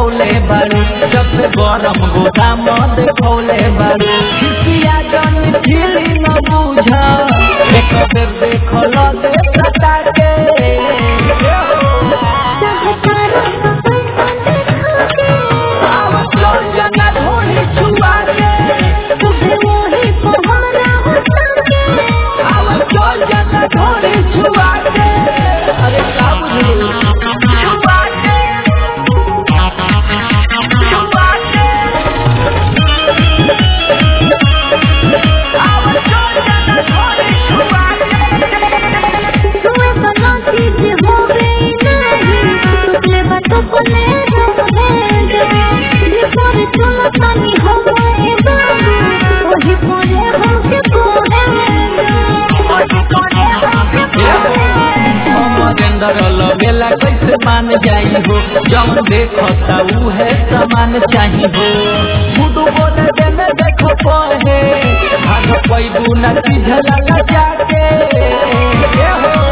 देखौले बारू जब से गरम गोदाम देखौले बारू खिसिया जन खिली न बुझा एक बेर देखल दे सटा के लगेला कैसे मान जाई हो जब देखता ऊ है सामान चाहिए हो मुडू बोले देने देखो पहे भाग पैबू न चीज लगा जाके